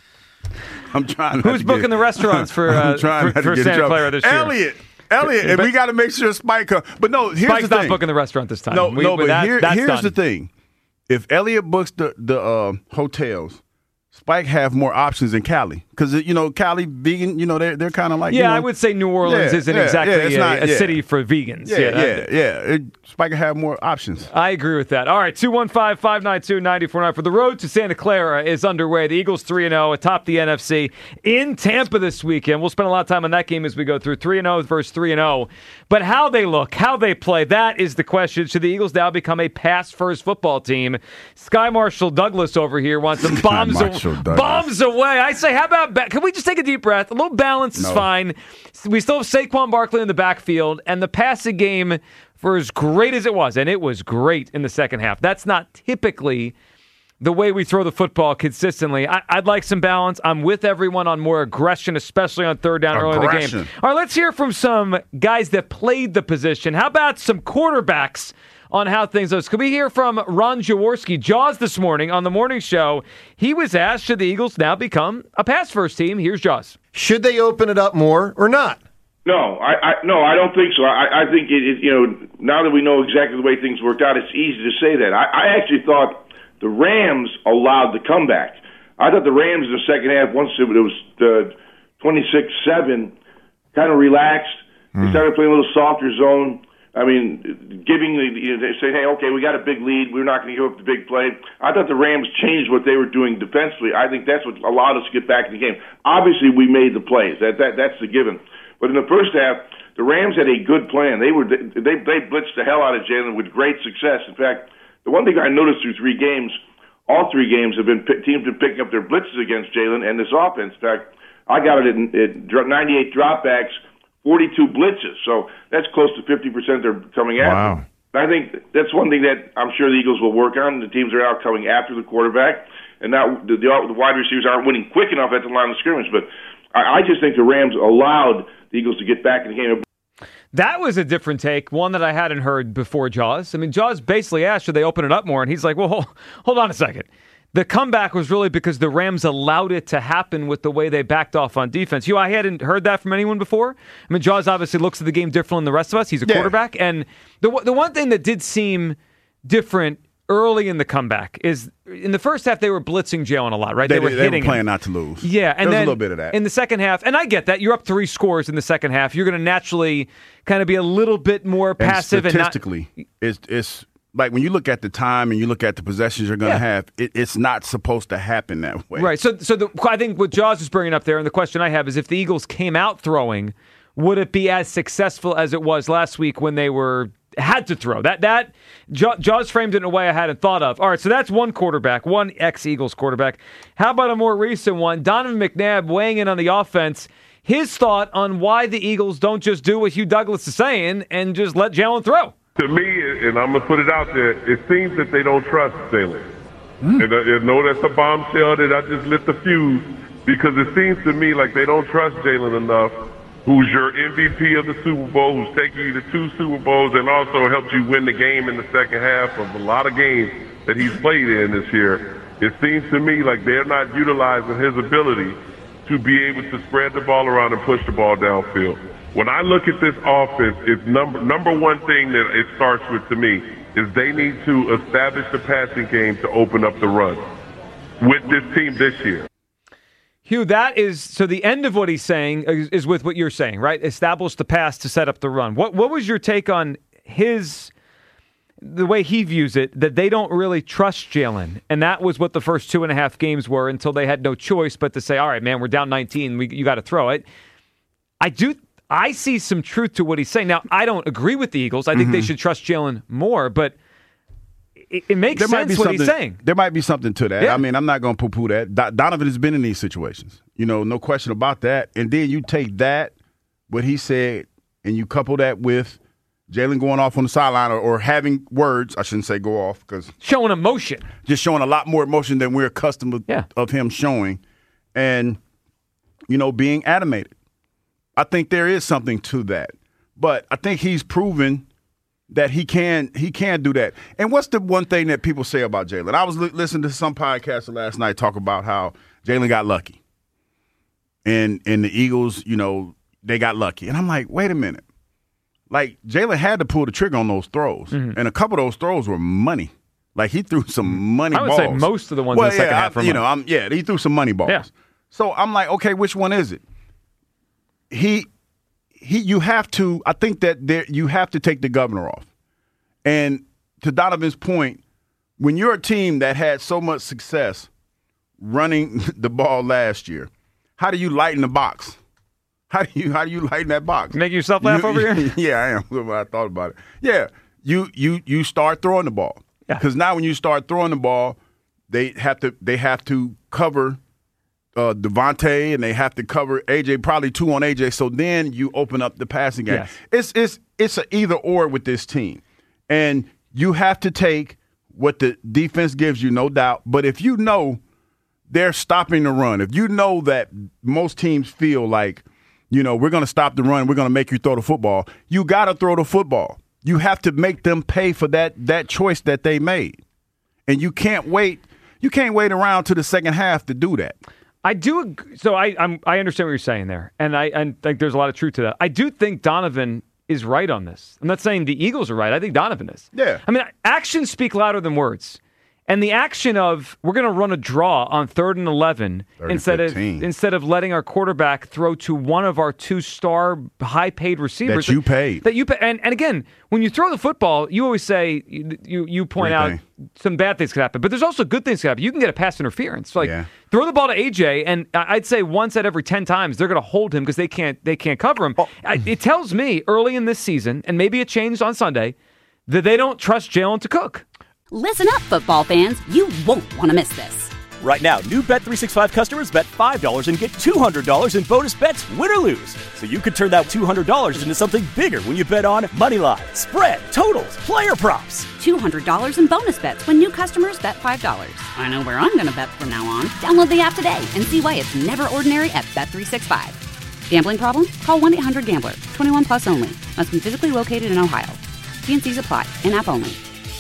I'm trying. Not Who's to booking get, the restaurants for I'm uh, trying for, not to for get in Santa trouble. Clara this year? Elliot. Elliot, and But- we got to make sure Spike comes. But no, here's Spike's the not thing. booking the restaurant this time. No, We- no, but that- here, that's here's done. the thing. If Elliot books the the uh, hotels, Spike have more options in Cali because you know Cali vegan. You know they're they're kind of like Yeah, you know, I would say New Orleans Yeah, isn't yeah, exactly yeah, it's a, not- a yeah. city for vegans. Yeah, Yeah, yeah, that- yeah. It, Spike have more options. I agree with that. All right, two one five, five nine two, nine four nine. For the road to Santa Clara is underway. The Eagles three and oh atop the N F C in Tampa this weekend. We'll spend a lot of time on that game as we go through three and oh versus three and oh. But how they look, how they play, that is the question. Should the Eagles now become a pass-first football team? Sky Marshall Douglas over here wants some bombs, Marshall Douglas. bombs away. I say, how about, ba- can we just take a deep breath? A little balance is No. fine. We still have Saquon Barkley in the backfield, and the passing game, for as great as it was, and it was great in the second half, that's not typically the way we throw the football consistently. I, I'd like some balance. I'm with everyone on more aggression, especially on third down early in the Aggression. game. All right, let's hear from some guys that played the position. How about some quarterbacks on how things are? Could we hear from Ron Jaworski, Jaws, this morning on the morning show? He was asked, should the Eagles now become a pass-first team? Here's Jaws. Should they open it up more or not? No, I, I no, I don't think so. I, I think it, it, you know, now that we know exactly the way things worked out, it's easy to say that. I, I actually thought the Rams allowed the comeback. I thought the Rams in the second half, once it was the twenty-six seven, kind of relaxed. They started playing a little softer zone. I mean, giving the, you know, they say, hey, okay, we got a big lead. We're not going to give up the big play. I thought the Rams changed what they were doing defensively. I think that's what allowed us to get back in the game. Obviously, we made the plays. That that that's the given. But in the first half, the Rams had a good plan. They were they they blitzed the hell out of Jalen with great success. In fact, the one thing I noticed through three games, all three games have been teams have been picking up their blitzes against Jalen and this offense. In fact, I got it at, at ninety-eight dropbacks, forty-two blitzes. So that's close to fifty percent they're coming after. Wow. I think that's one thing that I'm sure the Eagles will work on. The teams are now coming after the quarterback, and now the, the, the wide receivers aren't winning quick enough at the line of scrimmage. But I, I just think the Rams allowed the Eagles to get back in the game. That was a different take, one that I hadn't heard before Jaws. I mean, Jaws basically asked, should they open it up more? And he's like, well, hold, hold on a second. The comeback was really because the Rams allowed it to happen with the way they backed off on defense. You, I hadn't heard that from anyone before. I mean, Jaws obviously looks at the game different than the rest of us. He's a Yeah. quarterback. And the the one thing that did seem different early in the comeback is in the first half they were blitzing Jalen a lot, right? They, were they were hitting playing him. not to lose. Yeah, and there was then a little bit of that in the second half, and I get that you're up three scores in the second half. You're going to naturally kind of be a little bit more And passive and, not. statistically, it's it's like when you look at the time and you look at the possessions you're going to Yeah. have, it, it's not supposed to happen that way. Right. So, so the, I think what Jaws is bringing up there, and the question I have is, if the Eagles came out throwing, would it be as successful as it was last week when they were had to throw? That that Jaws framed it in a way I hadn't thought of. All right, so that's one quarterback, one ex-Eagles quarterback. How about a more recent one? Donovan McNabb weighing in on the offense. His thought on why the Eagles don't just do what Hugh Douglas is saying and just let Jalen throw. To me, and I'm going to put it out there, it seems that they don't trust Jalen. Mm. And I know that's a bombshell that I just lit the fuse, because it seems to me like they don't trust Jalen enough, who's your M V P of the Super Bowl, who's taken you to two Super Bowls and also helped you win the game in the second half of a lot of games that he's played in this year. It seems to me like they're not utilizing his ability to be able to spread the ball around and push the ball downfield. When I look at this offense, it's number number one thing that it starts with to me is they need to establish the passing game to open up the run with this team this year. Hugh, that is, so the end of what he's saying is, is with what you're saying, right? Establish the pass to set up the run. What what was your take on his, the way he views it, that they don't really trust Jalen. And that was what the first two and a half games were until they had no choice but to say, all right, man, we're down nineteen. We, you got to throw it. I do. I see some truth to what he's saying. Now, I don't agree with the Eagles. I think mm-hmm. they should trust Jalen more, but it, it makes there sense what he's saying. There might be something to that. Yeah. I mean, I'm not going to poo-poo that. Do- Donovan has been in these situations. You know, no question about that. And then you take that, what he said, and you couple that with Jalen going off on the sideline or, or having words. I shouldn't say go off because showing emotion, just showing a lot more emotion than we're accustomed to, yeah. of him showing, and you know, being animated. I think there is something to that, but I think he's proven that he can he can do that. And what's the one thing that people say about Jalen? I was li- listening to some podcaster last night talk about how Jalen got lucky, and and the Eagles, you know, they got lucky, and I'm like, wait a minute. Like, Jalen had to pull the trigger on those throws, mm-hmm. and a couple of those throws were money. Like, he threw some money balls. I would balls. say most of the ones well, in the second yeah, half I, were you money. know, I'm, yeah, he threw some money balls. Yeah. So I'm like, okay, which one is it? He, he, you have to. I think that there, you have to take the governor off. And to Donovan's point, when you're a team that had so much success running the ball last year, how do you lighten the box? How do you how do you lighten that box? Make yourself laugh you, over here? Yeah, I am. I thought about it. Yeah, you you you start throwing the ball because yeah. now when you start throwing the ball, they have to they have to cover uh, Devontae and they have to cover A J, probably two on A J. So then you open up the passing game. Yes. It's it's it's an either or with this team, and you have to take what the defense gives you, no doubt. But if you know they're stopping the run, if you know that most teams feel like, you know, we're going to stop the run, we're going to make you throw the football, you got to throw the football. You have to make them pay for that that choice that they made. And you can't wait. You can't wait around to the second half to do that. I do. So I I'm, I understand what you're saying there. And I, I think there's a lot of truth to that. I do think Donovan is right on this. I'm not saying the Eagles are right. I think Donovan is. Yeah. I mean, actions speak louder than words. And the action of we're going to run a draw on third and eleven instead of instead of letting our quarterback throw to one of our two star high paid receivers that you paid that you pay. And, and again, when you throw the football, you always say you you, you point Great out thing. some bad things could happen, but there's also good things could happen. You can get a pass interference, like yeah. throw the ball to A J, and I'd say once out of every ten times they're going to hold him because they can't they can't cover him. Oh. It tells me early in this season, and maybe it changed on Sunday, that they don't trust Jalen to cook. Listen up, football fans. You won't want to miss this. Right now, new Bet three sixty-five customers bet five dollars and get two hundred dollars in bonus bets, win or lose. So you could turn that two hundred dollars into something bigger when you bet on Moneyline, spread, totals, player props. two hundred dollars in bonus bets when new customers bet five dollars. I know where I'm going to bet from now on. Download the app today and see why it's never ordinary at Bet three sixty-five. Gambling problem? Call one eight hundred gambler. twenty-one plus only. Must be physically located in Ohio. T and C's apply. In-app only.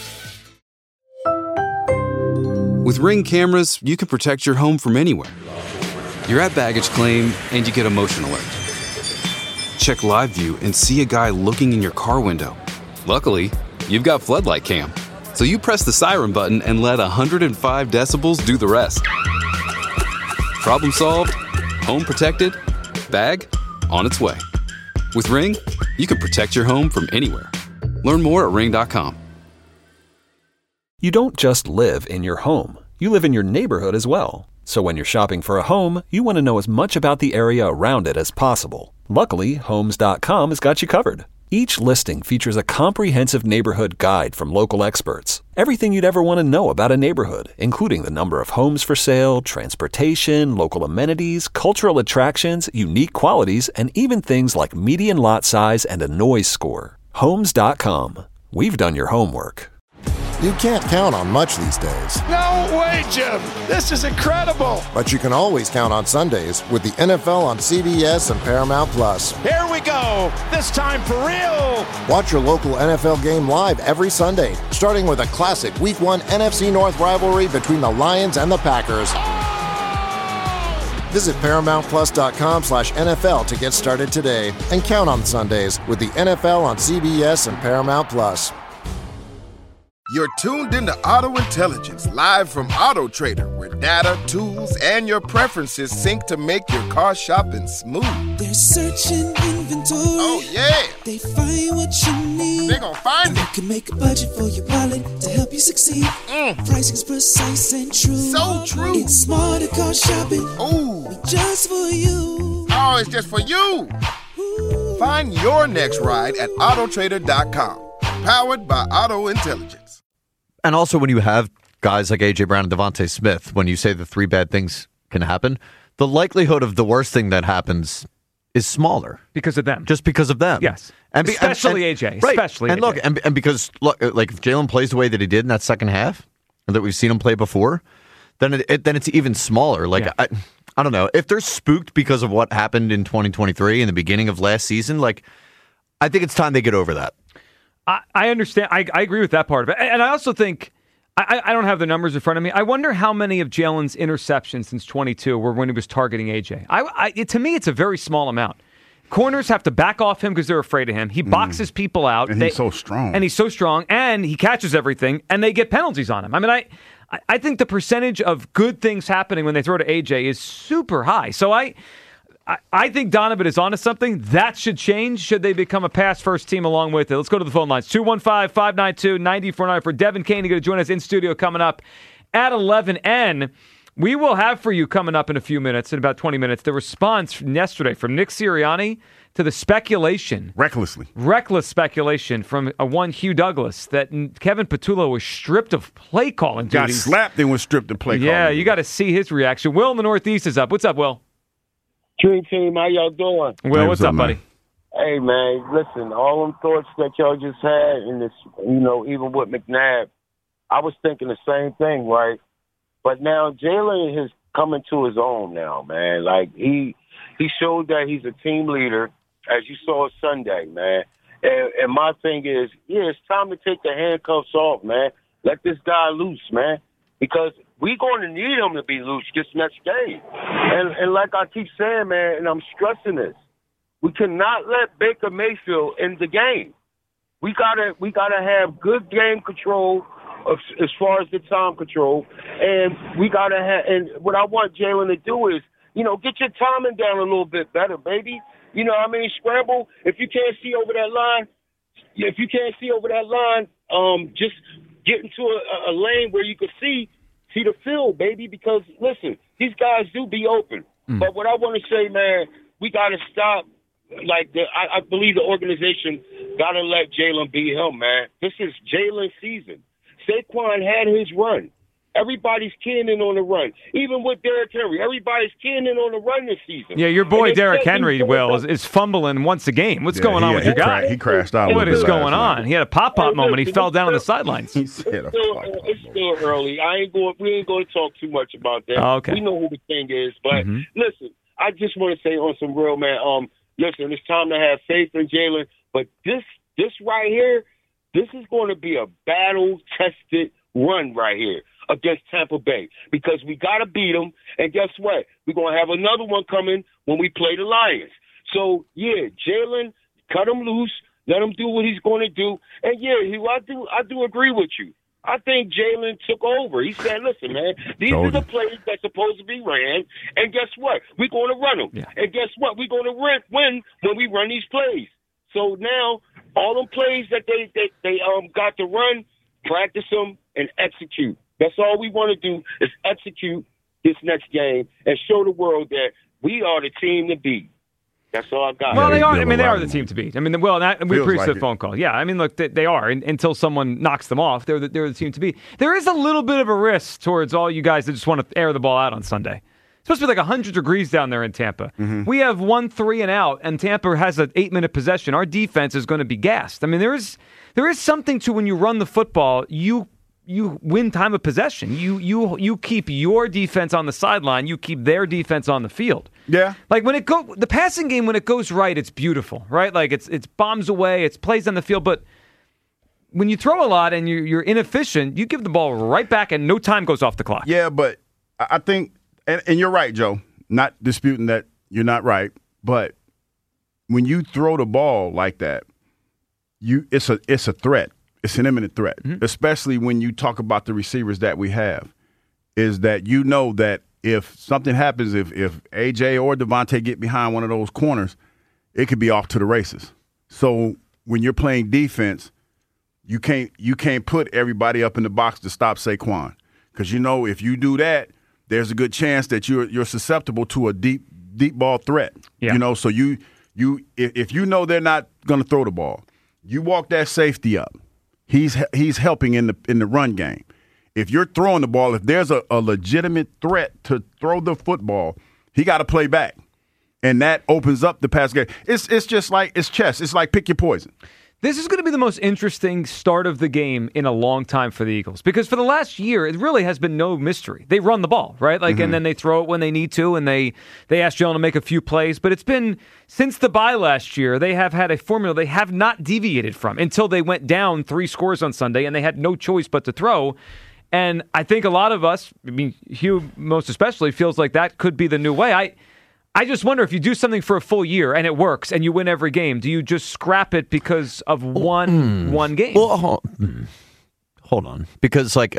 With Ring cameras, you can protect your home from anywhere. You're at baggage claim and you get a motion alert. Check live view and see a guy looking in your car window. Luckily, you've got Floodlight Cam. So you press the siren button and let one hundred five decibels do the rest. Problem solved, home protected, bag on its way. With Ring, you can protect your home from anywhere. Learn more at ring dot com. You don't just live in your home. You live in your neighborhood as well. So when you're shopping for a home, you want to know as much about the area around it as possible. Luckily, homes dot com has got you covered. Each listing features a comprehensive neighborhood guide from local experts. Everything you'd ever want to know about a neighborhood, including the number of homes for sale, transportation, local amenities, cultural attractions, unique qualities, and even things like median lot size and a noise score. homes dot com. We've done your homework. You can't count on much these days. No way, Jim! This is incredible! But you can always count on Sundays with the N F L on C B S and Paramount Plus. Here we go! This time for real! Watch your local N F L game live every Sunday, starting with a classic Week one N F C North rivalry between the Lions and the Packers. Visit paramount plus dot com slash N F L to get started today and count on Sundays with the N F L on C B S and Paramount Plus. You're tuned into Auto Intelligence, live from Auto Trader, where data, tools, and your preferences sync to make your car shopping smooth. They're searching inventory. Oh, yeah. They find what you need. They're gonna find You it. can make a budget for your wallet to help you succeed. Mm. Pricing's precise and true. So true. It's smarter car shopping. Ooh. Just for you. Oh, it's just for you. Find your next ride at auto trader dot com. Powered by Auto Intelligence. And also, when you have guys like A J. Brown and Devontae Smith, when you say the three bad things can happen, the likelihood of the worst thing that happens is smaller because of them. Just because of them. Yes. And be, especially and, and, A J. Right. Especially and A J. look, and, and because look, like if Jalen plays the way that he did in that second half, and that we've seen him play before, then it, it then it's even smaller. Like Yeah. I, I don't know if they're spooked because of what happened in twenty twenty-three in the beginning of last season. Like I think it's time they get over that. I, I understand. I, I agree with that part of it. And I also think, I, I don't have the numbers in front of me. I wonder how many of Jalen's interceptions since twenty-two were when he was targeting A J. I, I, it, to me, it's a very small amount. Corners have to back off him because they're afraid of him. He boxes people out. And They- he's so strong. And he's so strong, and he catches everything, and they get penalties on him. I mean, I, I- I think the percentage of good things happening when they throw to A J is super high. So I, I, I think Donovan is onto something. That should change should they become a pass-first team along with it. Let's go to the phone lines. two one five, five nine two, nine four nine for Devin Kane to join us in studio coming up at eleven. And we will have for you coming up in a few minutes, in about twenty minutes, the response from yesterday from Nick Sirianni to the speculation. Recklessly. Reckless speculation from a one Hugh Douglas that Kevin Patullo was stripped of play calling Got duties. slapped and was stripped of play Yeah, calling. you got to see his reaction. Will in the Northeast is up. What's up, Will? Dream Team, how y'all doing? Will, what's up, buddy? Hey, man, listen, all them thoughts that y'all just had, and this, you know, even with McNabb, I was thinking the same thing, right? But now Jalen is coming to his own now, man. Like, he he showed that he's a team leader, as you saw Sunday, man. And, and my thing is, yeah, it's time to take the handcuffs off, man. Let this guy loose, man. Because we're going to need him to be loose this next game. And, and like I keep saying, man, and I'm stressing this, we cannot let Baker Mayfield in the game. We gotta we gotta have good game control of, as far as the time control, and we gotta have. And what I want Jalen to do is, you know, get your timing down a little bit better, baby. You know, what I mean, scramble. If you can't see over that line, if you can't see over that line, um, just get into a, a lane where you can see see the field, baby. Because listen, these guys do be open. Mm. But what I want to say, man, we gotta stop. Like, the, I, I believe the organization got to let Jalen be him, man. This is Jalen's season. Saquon had his run. Everybody's keying in on the run. Even with Derrick Henry, everybody's keying in on the run this season. Yeah, your boy And Derrick it's- Henry, Will, is, is fumbling once a game. What's Yeah, going on he- with he your guy? cra- he crashed out a What little is bit going last on? He had a pop-pop Hey, moment. He listen, fell down on the it's sidelines. It's still, it's still early. I ain't going. We ain't going to talk too much about that. Oh, okay. We know who the thing is, but Mhm. listen, I just want to say on some real, man. Um, listen, it's time to have faith in Jalen. But this, this right here, this is going to be a battle-tested run right here against Tampa Bay because we got to beat them. And guess what? We're going to have another one coming when we play the Lions. So yeah, Jalen, cut him loose, let him do what he's going to do. And yeah, he, I do, I do agree with you. I think Jalen took over. He said, listen, man, these Told are the you. plays that's supposed to be ran. And guess what? We're going to run them. Yeah. And guess what? We're going to win, win when we run these plays. So now, all them plays that they, they, they um got to run, practice them and execute. That's all we want to do is execute this next game and show the world that we are the team to beat. That's all I got. Well, they are. I Bill mean, they are O'Reilly. the team to beat. I mean, well, that, we Feels appreciate like the it. phone call. Yeah, I mean, look, they, they are and, until someone knocks them off. They're the, they're the team to beat. There is a little bit of a risk towards all you guys that just want to air the ball out on Sunday. It's supposed to be like one hundred degrees down there in Tampa. Mm-hmm. We have one three and out, and Tampa has an eight minute possession. Our defense is going to be gassed. I mean, there is there is something to when you run the football, you you win time of possession. You you you keep your defense on the sideline. You keep their defense on the field. Yeah. Like when it go the passing game when it goes right, it's beautiful, right? Like it's it's bombs away, it's plays on the field, but when you throw a lot and you're, you're inefficient, you give the ball right back and no time goes off the clock. Yeah, but I I think, and, and you're right, Joe, not disputing that you're not right, but when you throw the ball like that, you it's a it's a threat. It's an imminent threat, Mm-hmm. especially when you talk about the receivers that we have, is that you know that if something happens, if if A J or Devontae get behind one of those corners, it could be off to the races. So when you're playing defense, you can't you can't put everybody up in the box to stop Saquon. Because, you know, if you do that, there's a good chance that you're you're susceptible to a deep deep ball threat. Yeah. You know, so you you if, if you know they're not going to throw the ball, you walk that safety up. He's he's helping in the in the run game. If you're throwing the ball, if there's a, a legitimate threat to throw the football, he got to play back. And that opens up the pass game. It's it's just like it's chess. It's like pick your poison. This is going to be the most interesting start of the game in a long time for the Eagles because for the last year, it really has been no mystery. They run the ball, right? Like, mm-hmm. and then they throw it when they need to, and they they ask Jalen to make a few plays. But it's been since the bye last year, they have had a formula they have not deviated from until they went down three scores on Sunday, and they had no choice but to throw. And I think a lot of us, I mean, Hugh most especially, feels like that could be the new way. I. I just wonder if you do something for a full year and it works and you win every game, do you just scrap it because of one mm. one game? Well, hold, hold on. Because, like,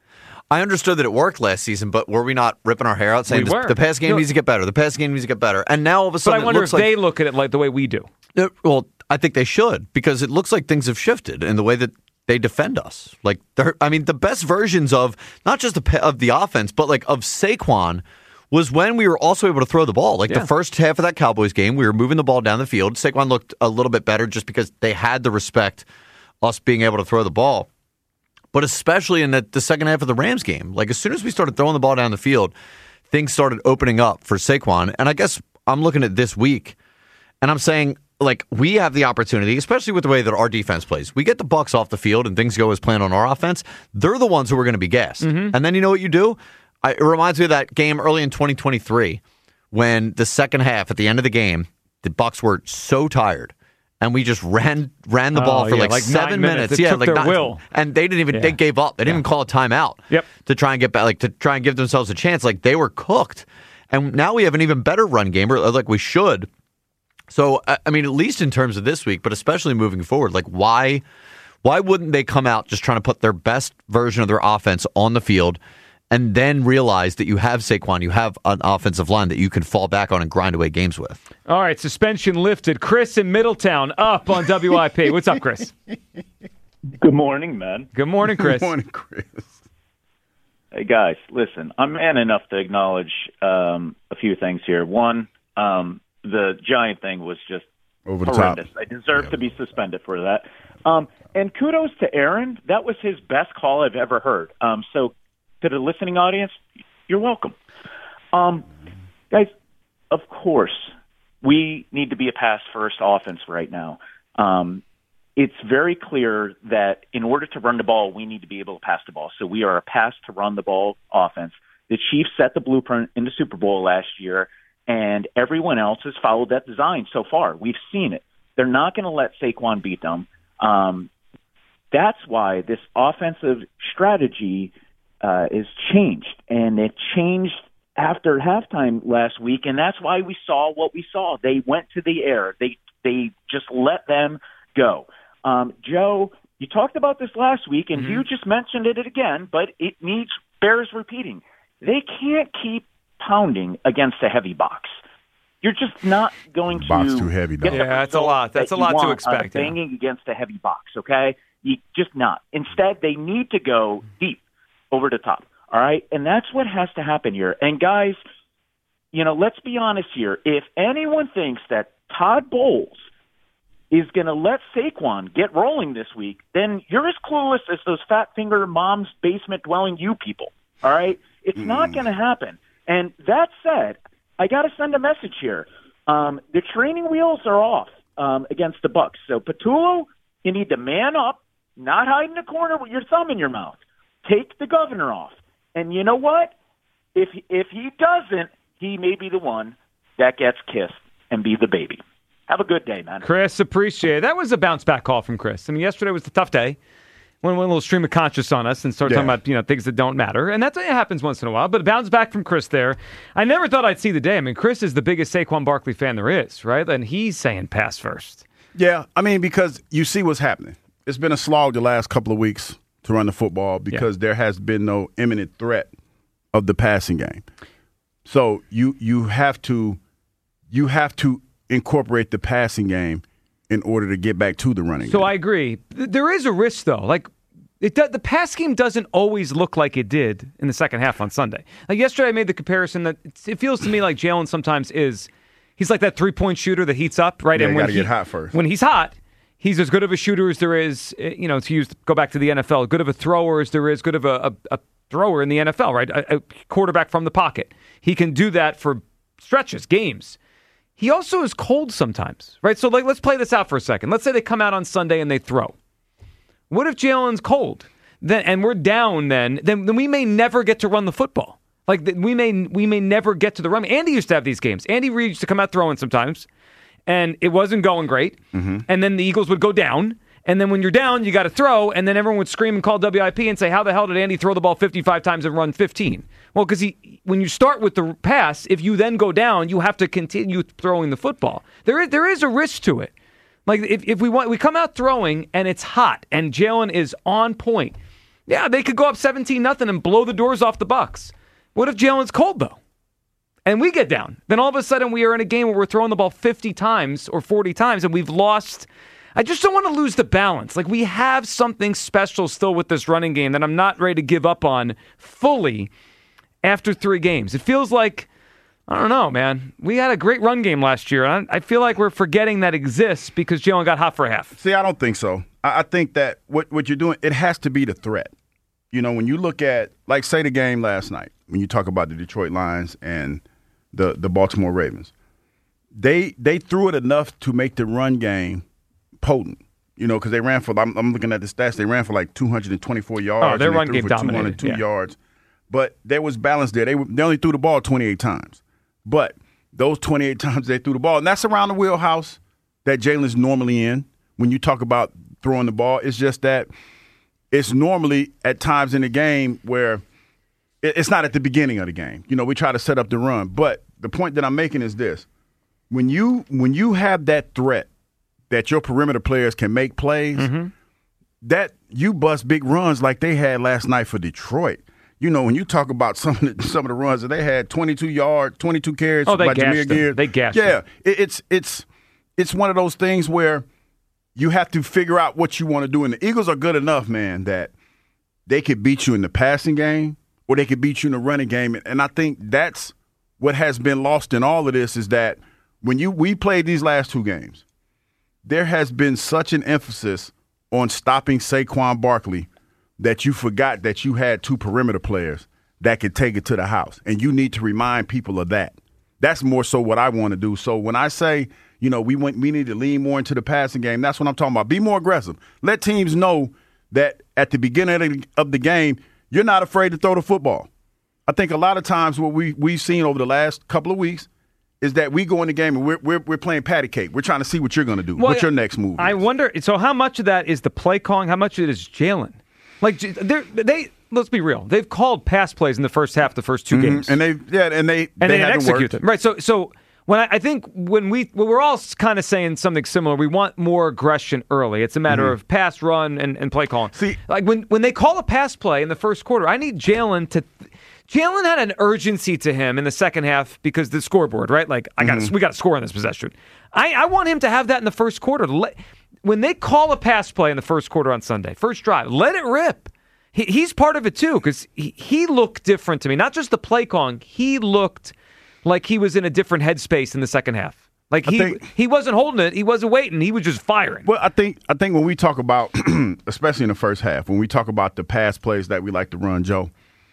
I understood that it worked last season, but were we not ripping our hair out saying we this, the pass game no. needs to get better, the pass game needs to get better? And now all of a sudden But I wonder it looks if like, they look at it like the way we do. Uh, well, I think they should because it looks like things have shifted in the way that they defend us. Like, I mean, the best versions of not just the, of the offense, but, like, of Saquon was when we were also able to throw the ball. Like yeah. the first half of that Cowboys game, we were moving the ball down the field. Saquon looked a little bit better just because they had the respect, us being able to throw the ball. But especially in the, the second half of the Rams game, like as soon as we started throwing the ball down the field, things started opening up for Saquon. And I guess I'm looking at this week, and I'm saying, like, we have the opportunity, especially with the way that our defense plays. We get the Bucs off the field and things go as planned on our offense. They're the ones who are going to be gassed. Mm-hmm. And then you know what you do? I, it reminds me of that game early in twenty twenty-three when the second half, at the end of the game, the Bucs were so tired, and we just ran ran the ball oh, for yeah, like, like seven minutes. minutes. It yeah, took like their nine, will. And they didn't even Yeah. they gave up. They didn't Yeah. even call a timeout. Yep. To try and get back, like to try and give themselves a chance. Like they were cooked, and now we have an even better run game, or like we should. So I mean, at least in terms of this week, but especially moving forward, like why why wouldn't they come out just trying to put their best version of their offense on the field? And then realize that you have Saquon, you have an offensive line that you can fall back on and grind away games with. All right, suspension lifted. Chris in Middletown up on W I P. What's up, Chris? Good morning, man. Good morning, Chris. Good morning, Chris. Hey, guys, listen, I'm man enough to acknowledge um, a few things here. One, um, the Giant thing was just over the horrendous. top. I deserve yeah. to be suspended for that. Um, and kudos to Aaron. That was his best call I've ever heard. Um, so, to the listening audience, you're welcome. Um, guys, of course, we need to be a pass-first offense right now. Um, it's very clear that in order to run the ball, we need to be able to pass the ball. So we are a pass-to-run-the-ball offense. The Chiefs set the blueprint in the Super Bowl last year, and everyone else has followed that design so far. We've seen it. They're not going to let Saquon beat them. Um, that's why this offensive strategy – Uh, is changed, and it changed after halftime last week, and that's why we saw what we saw. They went to the air. They they just let them go. Um, Joe, you talked about this last week, and mm-hmm. you just mentioned it again, but it needs bears repeating. They can't keep pounding against a heavy box. You're just not going to box too heavy. Get yeah, that's a lot. That's that a lot to want, expect. Uh, banging yeah. against a heavy box, okay? You just not. Instead, they need to go deep. Over the top, all right? And that's what has to happen here. And, guys, you know, let's be honest here. If anyone thinks that Todd Bowles is going to let Saquon get rolling this week, then you're as clueless as those fat finger mom's basement dwelling you people, all right? It's mm. not going to happen. And that said, I got to send a message here. Um, the training wheels are off um, against the Bucs. So, Patullo, you need to man up, not hide in the corner with your thumb in your mouth. Take the governor off. And you know what? If if he doesn't, he may be the one that gets kissed and be the baby. Have a good day, man. Chris, appreciate it. That was a bounce-back call from Chris. I mean, yesterday was a tough day. Went a little stream of conscious on us and started yeah. talking about, you know, things that don't matter. And that's it happens once in a while. But a bounce back from Chris there. I never thought I'd see the day. I mean, Chris is the biggest Saquon Barkley fan there is, right? And he's saying pass first. Yeah, I mean, because you see what's happening. It's been a slog the last couple of weeks to run the football because yeah. there has been no imminent threat of the passing game. So you you have to you have to incorporate the passing game in order to get back to the running So game. I agree. Th- There is a risk, though. Like, it do, the pass game doesn't always look like it did in the second half on Sunday. Like yesterday, I made the comparison that it's, it feels to me like Jalen sometimes is. He's like that three-point shooter that heats up, right? Yeah, and you when gotta he, get hot first. When he's hot, he's as good of a shooter as there is. You know, to use go back to the N F L, good of a thrower as there is, good of a, a, a thrower in the N F L, right? A, a quarterback from the pocket. He can do that for stretches, games. He also is cold sometimes, right? So like, let's play this out for a second. Let's say they come out on Sunday and they throw. What if Jalen's cold? Then and we're down. Then then then we may never get to run the football. Like we may we may never get to the run. Andy used to have these games. Andy Reid used to come out throwing sometimes, and it wasn't going great. Mm-hmm. And then the Eagles would go down. And then when you're down, you got to throw. And then everyone would scream and call W I P and say, "How the hell did Andy throw the ball fifty-five times and run fifteen?" Well, because he when you start with the pass, if you then go down, you have to continue throwing the football. There is there is a risk to it. Like if if we want we come out throwing and it's hot and Jalen is on point. Yeah, they could go up seventeen nothing and blow the doors off the Bucs. What if Jalen's cold, though? And we get down. Then all of a sudden we are in a game where we're throwing the ball fifty times or forty times and we've lost. I just don't want to lose the balance. Like we have something special still with this running game that I'm not ready to give up on fully after three games. It feels like, I don't know, man. We had a great run game last year. I, I feel like we're forgetting that exists because Jalen got hot for a half. See, I don't think so. I, I think that what, what you're doing, it has to be the threat. You know, when you look at, like, say the game last night, when you talk about the Detroit Lions and the, the Baltimore Ravens, they they threw it enough to make the run game potent. You know, because they ran for, I'm, I'm looking at the stats, they ran for like two hundred twenty-four yards. Oh, their and they run threw game for dominated. two hundred two Yeah. yards. But there was balance there. They, they only threw the ball twenty-eight times. But those twenty-eight times they threw the ball, and that's around the wheelhouse that Jalen's normally in when you talk about throwing the ball. It's just that it's normally at times in the game where it's not at the beginning of the game. You know, we try to set up the run. But the point that I'm making is this. When you when you have that threat that your perimeter players can make plays, Mm-hmm. that you bust big runs like they had last night for Detroit. You know, when you talk about some of the, some of the runs that they had, twenty-two yards, twenty-two carries Oh, they by gashed Jahmyr them. Gibbs. They gashed Yeah, them. it, it's it's it's one of those things where you have to figure out what you want to do. And the Eagles are good enough, man, that they could beat you in the passing game or they could beat you in the running game. And I think that's what has been lost in all of this is that when you we played these last two games, there has been such an emphasis on stopping Saquon Barkley that you forgot that you had two perimeter players that could take it to the house. And you need to remind people of that. That's more so what I want to do. So when I say, you know, we went, we need to lean more into the passing game, that's what I'm talking about. Be more aggressive. Let teams know that at the beginning of the, of the game, you're not afraid to throw the football. I think a lot of times what we, we've seen over the last couple of weeks is that we go in the game and we're, we're, we're playing patty cake. We're trying to see what you're going to do. Well, What's your next move? I wonder. So how much of that is the play calling? How much of it is Jalen? Like they're, they, let's be real. They've called pass plays in the first half, the first two Mhm. games, and they, yeah, and they, and they, haven't execute worked. them. Right. So, so when I, I think when we when we're all kind of saying something similar, we want more aggression early. It's a matter Mhm. of pass, run, and, and play calling. See, like when when they call a pass play in the first quarter, I need Jalen to. Jalen had an urgency to him in the second half because the scoreboard, right? Like I got, Mhm. we got to score in this possession. I, I want him to have that in the first quarter. Let, when they call a pass play in the first quarter on Sunday, first drive, let it rip. He, he's part of it too because he, he looked different to me. Not just the play calling, he looked like he was in a different headspace in the second half. Like I he think- he wasn't holding it, he wasn't waiting, he was just firing. Well, I think I think when we talk about, especially in the first half, when we talk about the pass plays that we like to run, Joe,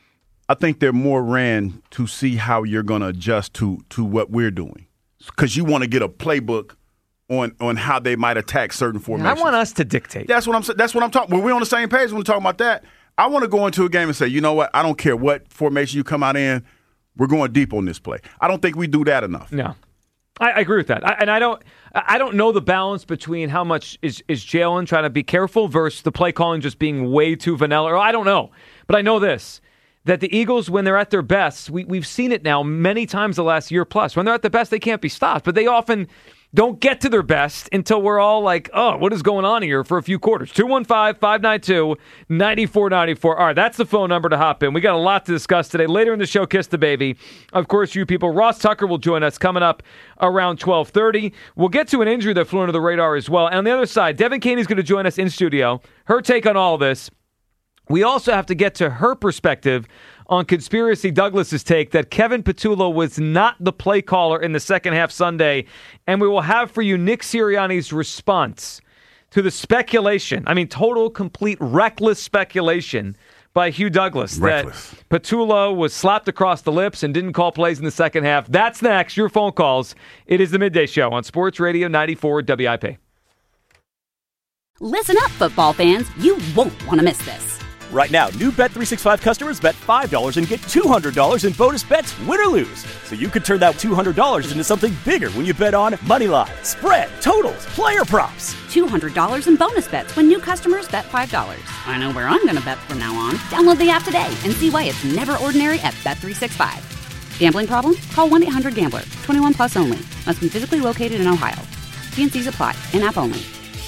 I think they're more ran to see how you're going to adjust to to what we're doing, because you want to get a playbook on on how they might attack certain I formations. want us to dictate. That's what I'm saying. That's what I'm talking. When we're on the same page, when we're talking about that, I want to go into a game and say, you know what? I don't care what formation you come out in. We're going deep on this play. I don't think we do that enough. No, I, I agree with that. I, and I don't, I don't know the balance between how much is is Jalen trying to be careful versus the play calling just being way too vanilla. Or I don't know, but I know this: that the Eagles, when they're at their best, we we've seen it now many times the last year plus. When they're at their best, they can't be stopped. But they often don't get to their best until we're all like, oh, what is going on here for a few quarters? two one five, five nine two, nine four nine four. All right, that's the phone number to hop in. We got a lot to discuss today. Later in the show, Kiss the Baby. Of course, you people. Ross Tucker will join us coming up around twelve thirty. We'll get to an injury that flew under the radar as well. And on the other side, Devin Caney's going to join us in studio. Her take on all of this. We also have to get to her perspective on Conspiracy Douglas's take that Kevin Petullo was not the play caller in the second half Sunday. And we will have for you Nick Sirianni's response to the speculation. I mean, total, complete, reckless speculation by Hugh Douglas Reckless. that Petullo was slapped across the lips and didn't call plays in the second half. That's next. Your phone calls. It is the Midday Show on Sports Radio ninety-four W I P. Listen up, football fans. You won't want to miss this. Right now, new Bet three sixty-five customers bet five dollars and get two hundred dollars in bonus bets, win or lose. So you could turn that two hundred dollars into something bigger when you bet on money line, spread, totals, player props. two hundred dollars in bonus bets when new customers bet five dollars. I know where I'm going to bet from now on. Download the app today and see why it's never ordinary at Bet three sixty-five. Gambling problem? Call one eight hundred gambler. twenty-one plus only. Must be physically located in Ohio. T and C's apply. In-app only.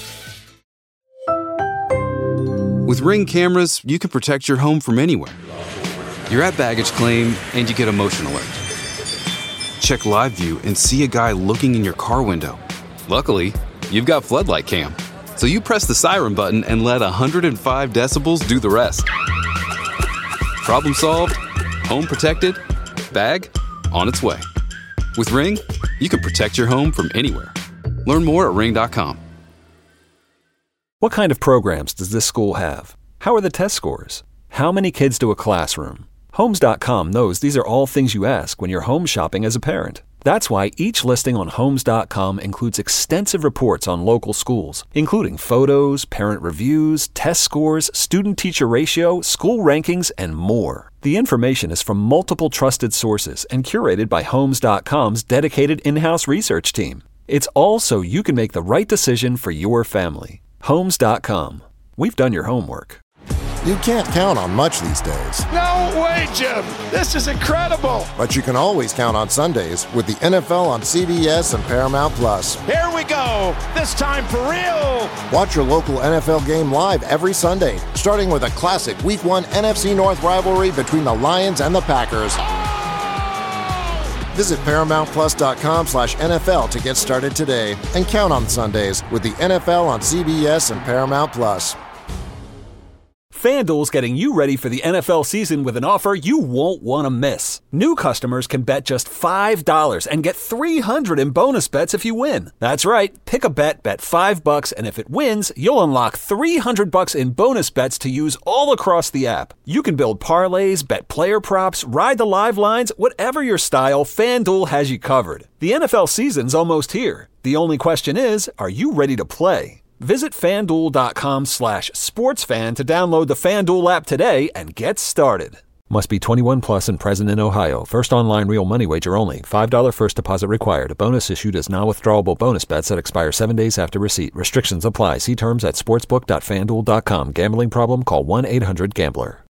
With Ring cameras, you can protect your home from anywhere. You're at baggage claim and you get a motion alert. Check live view and see a guy looking in your car window. Luckily, you've got Floodlight Cam. So you press the siren button and let one hundred five decibels do the rest. Problem solved, home protected, bag on its way. With Ring, you can protect your home from anywhere. Learn more at ring dot com. What kind of programs does this school have? How are the test scores? How many kids do a classroom? Homes dot com knows these are all things you ask when you're home shopping as a parent. That's why each listing on Homes dot com includes extensive reports on local schools, including photos, parent reviews, test scores, student-teacher ratio, school rankings, and more. The information is from multiple trusted sources and curated by Homes dot com's dedicated in-house research team. It's all so you can make the right decision for your family. Homes dot com. We've done your homework. You can't count on much these days. No way, Jim. This is incredible. But you can always count on Sundays with the N F L on C B S and Paramount Plus. Here we go. This time for real. Watch your local N F L game live every Sunday, starting with a classic Week one N F C North rivalry between the Lions and the Packers. Visit paramount plus dot com slash N F L to get started today and count on Sundays with the N F L on C B S and Paramount Plus. FanDuel's getting you ready for the N F L season with an offer you won't want to miss. New customers can bet just five dollars and get three hundred dollars in bonus bets if you win. That's right. Pick a bet, bet five bucks, and if it wins, you'll unlock three hundred bucks in bonus bets to use all across the app. You can build parlays, bet player props, ride the live lines, whatever your style, FanDuel has you covered. The N F L season's almost here. The only question is, are you ready to play? Visit FanDuel dot com slash sportsfan to download the FanDuel app today and get started. Must be twenty-one plus and present in Ohio. First online real money wager only. five dollars first deposit required. A bonus issued as non-withdrawable bonus bets that expire seven days after receipt. Restrictions apply. See terms at sportsbook dot fanduel dot com. Gambling problem? Call one eight hundred gambler.